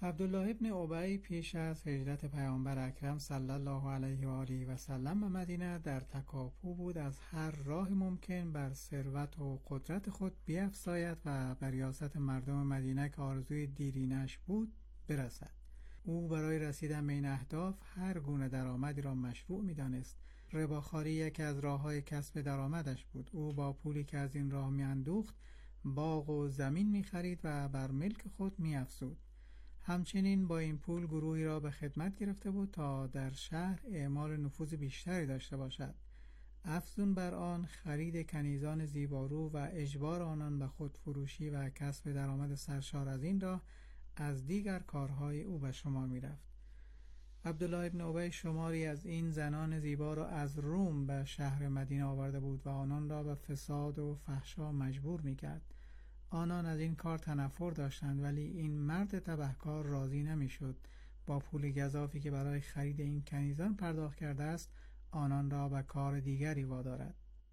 عبدالله ابن ابی پیش از هجرت پیامبر اکرم صلی الله علیه و آله و سلم به مدینه در تکاپو بود از هر راه ممکن بر ثروت و قدرت خود بیفزاید و بر ریاست مردم مدینه که آرزوی دیرینش بود برسد. او برای رسیدن به این اهداف هر گونه درآمدی را مشروع می‌دانست. رباخواری یکی از راه‌های کسب درآمدش بود. او با پولی که از این راه می‌اندوخت باغ و زمین می‌خرید و بر ملک خود می‌افزود. همچنین با این پول گروهی را به خدمت گرفته بود تا در شهر اعمال نفوذ بیشتری داشته باشد. افزون بر آن خرید کنیزان زیبارو و اجبار آنان به خودفروشی و کسب درآمد سرشار از این راه از دیگر کارهای او به شمار می رفت. عبدالله ابن ابی شماری از این زنان زیبا را از روم به شهر مدینه آورده بود و آنان را به فساد و فحشا مجبور می کرد. آنان از این کار تنفر داشتند، ولی این مرد تبهکار راضی نمی شد. با پول گزافی که برای خرید این کنیزان پرداخت کرده است آنان را به کار دیگری وادارد.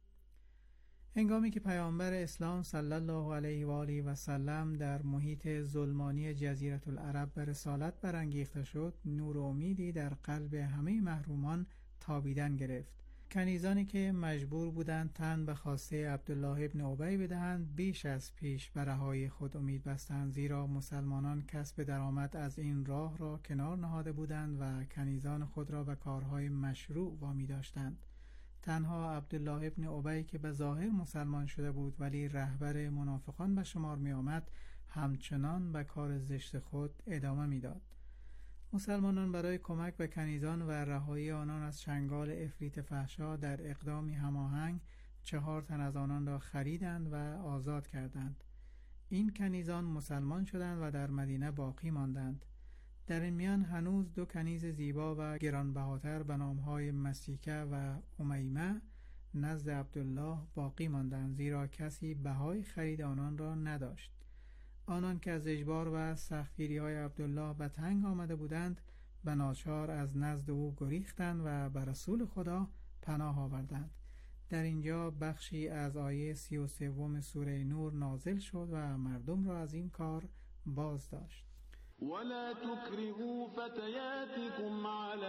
هنگامی که پیامبر اسلام صلی الله علیه و آله و سلم در محیط ظلمانی جزیره العرب به رسالت برانگیخته شد، نور و امیدی در قلب همه محرومان تابیدن گرفت. کنیزانی که مجبور بودند تن به خواسته عبدالله ابن ابی بدهند بیش از پیش به رهایی خود امید بستند، زیرا مسلمانان کسب درآمد از این راه را کنار نهاده بودند و کنیزان خود را به کارهای مشروع وامی داشتند. تنها عبدالله ابن ابی که به ظاهر مسلمان شده بود ولی رهبر منافقان به شمار می آمد همچنان به کار زشت خود ادامه می داد. مسلمانان برای کمک به کنیزان و رهایی آنان از چنگال عفریت فحشا در اقدامی هماهنگ 4 تن از آنان را خریدند و آزاد کردند. این کنیزان مسلمان شدند و در مدینه باقی ماندند. در این میان هنوز 2 کنیز زیبا و گرانبهاتر به نامهای مسیکه و امیمه نزد عبدالله باقی ماندند، زیرا کسی بهای خرید آنان را نداشت. آنان که از اجبار و سختگیری‌های عبدالله به تنگ آمده بودند به ناچار از نزد او گریختند و به رسول خدا پناه آوردند. در اینجا بخشی از آیه 33 سوره نور نازل شد و مردم را از این کار باز داشت. ولا تكرهوا فتياتكم على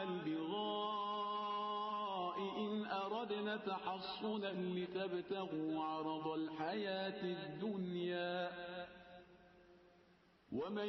البغاء إن أردنا تحصنا لتبتغوا عرض الحياة الدنيا ومن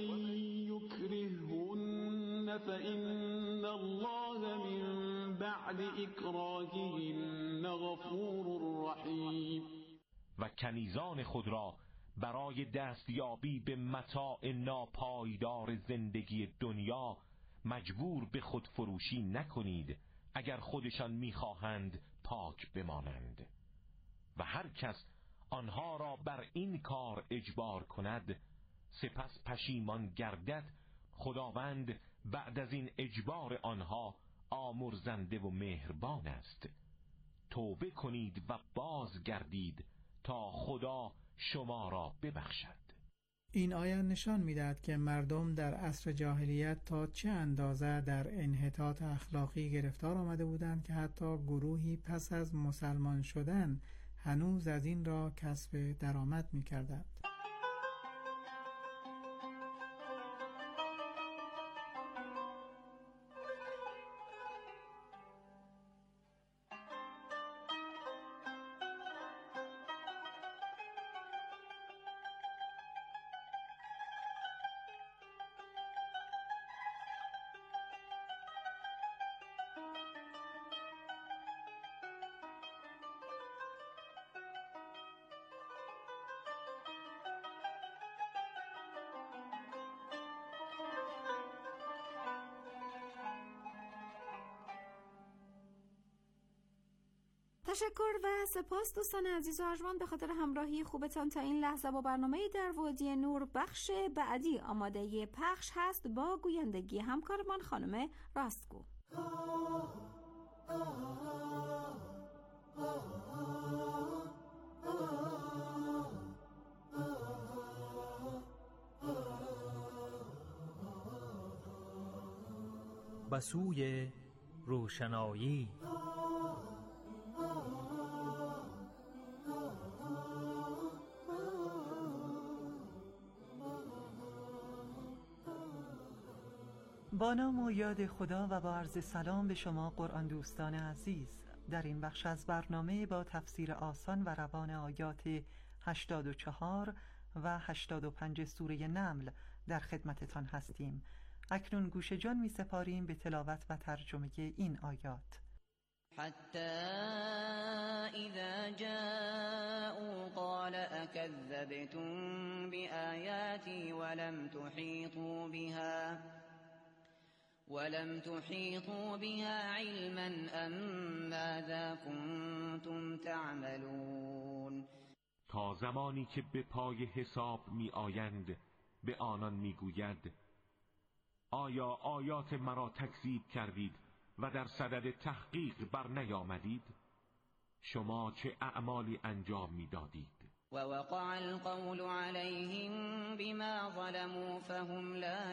يكرههن فإن الله من بعد إكراههن غفور رحيم. و کنیزان خود را برای دستیابی به متاع ناپایدار زندگی دنیا مجبور به خودفروشی نکنید اگر خودشان می‌خواهند پاک بمانند، و هر کس آنها را بر این کار اجبار کند سپس پشیمان گردد، خداوند بعد از این اجبار آنها آمرزنده و مهربان است. توبه کنید و بازگردید تا خدا شما را ببخشد. این آیه نشان می‌دهد که مردم در عصر جاهلیت تا چه اندازه در انحطاط اخلاقی گرفتار آمده بودند که حتی گروهی پس از مسلمان شدن هنوز از این را کسب درآمد می‌کردند. تشکر و سپاس دوستان عزیز و ارجمند به خاطر همراهی خوبتان تا این لحظه. با برنامه در وادی نور بخش بعدی آماده پخش هست با گویندگی همکارمان خانم راستگو. به سوی روشنایی. با نام و یاد خدا و با عرض سلام به شما قرآن دوستان عزیز. در این بخش از برنامه با تفسیر آسان و روان آیات 84 و 85 سوره نمل در خدمتتان هستیم. اکنون گوش جان می سپاریم به تلاوت و ترجمه این آیات. حتی اذا جاءوا قال اكذبتم بآیاتی ولم تحيطوا بها علما ام ماذا كنتم تعملون. تا زمانی که به پای حساب می آیند به آنان می گوید آیا آیات مرا تکذیب کردید و در صدد تحقیق بر نیامدید؟ شما چه اعمالی انجام می دادید؟ ووقع القول عليهم بما ظلموا فهم لا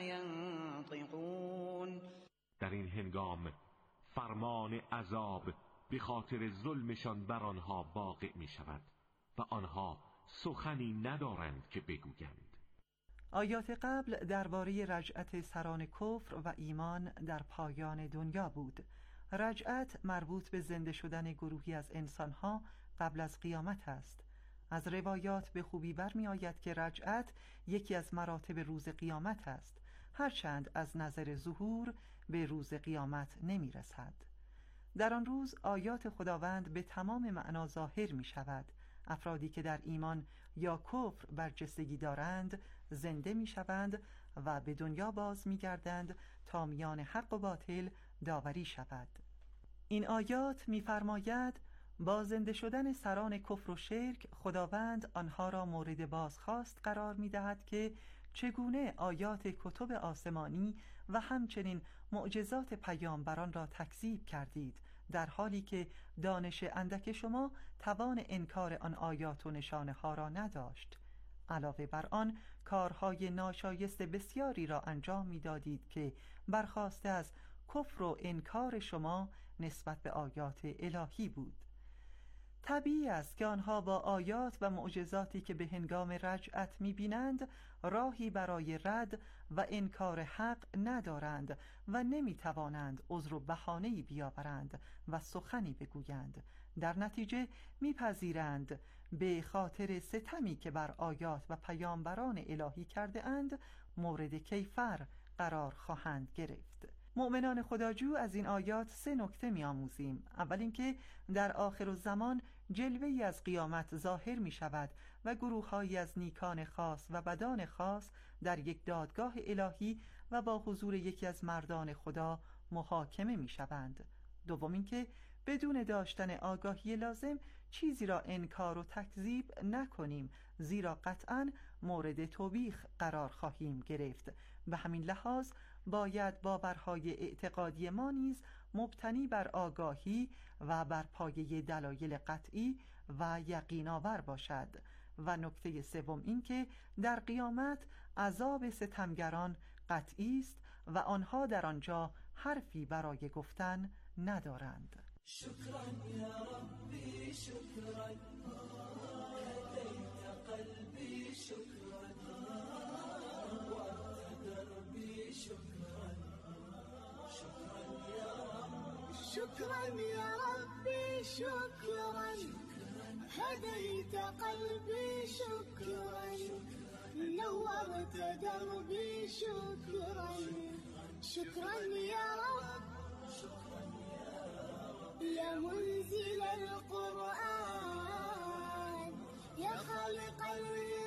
ينطقون. در این هنگام فرمان عذاب به خاطر ظلمشان بر آنها واقع می شود و آنها سخنی ندارند که بگویند. آیات قبل درباره رجعت سران کفر و ایمان در پایان دنیا بود. رجعت مربوط به زنده شدن گروهی از انسانها قبل از قیامت است. از روایات به خوبی برمی آید که رجعت یکی از مراتب روز قیامت است، هرچند از نظر ظهور به روز قیامت نمی رسد. در آن روز آیات خداوند به تمام معنا ظاهر می شود. افرادی که در ایمان یا کفر برجستگی دارند زنده می شوند و به دنیا باز می گردند تا میان حق و باطل داوری شود. این آیات می فرماید با زنده شدن سران کفر و شرک خداوند آنها را مورد بازخواست قرار می دهد که چگونه آیات کتب آسمانی و همچنین معجزات پیامبران را تکذیب کردید، در حالی که دانش اندک شما توان انکار آن آیات و نشانه ها را نداشت. علاوه بر آن کارهای ناشایست بسیاری را انجام می دادید که برخاسته از کفر و انکار شما نسبت به آیات الهی بود. طبیعی است که آنها با آیات و معجزاتی که به هنگام رجعت می‌بینند راهی برای رد و انکار حق ندارند و نمی‌توانند عذر و بهانه‌ای بیاورند و سخنی بگویند. در نتیجه می‌پذیرند به خاطر ستمی که بر آیات و پیامبران الهی کرده اند مورد کیفر قرار خواهند گرفت. مؤمنان خداجو از این آیات 3 نکته می‌آموزیم. اول اینکه در آخرالزمان جلوه‌ای از قیامت ظاهر می‌شود و گروه‌هایی از نیکان خاص و بدان خاص در یک دادگاه الهی و با حضور یکی از مردان خدا محاکمه می‌شوند. دوم اینکه بدون داشتن آگاهی لازم چیزی را انکار و تکذیب نکنیم، زیرا قطعاً مورد توبیخ قرار خواهیم گرفت. به همین لحاظ باید باورهای اعتقادی ما نیز مبتنی بر آگاهی و بر پایه دلایل قطعی و یقین‌آور باشد. و نکته سوم این که در قیامت عذاب ستمگران قطعی است و آنها در آنجا حرفی برای گفتن ندارند. شكرا يا ربي شكرا هديت قلبي شكرا وعدت دربي شكرا شكرا يا رب شكرا يا ربي شكرا هديت قلبي شكرا نورت دربي شكرا شكرا يا رب يا منزل القرآن يا خالق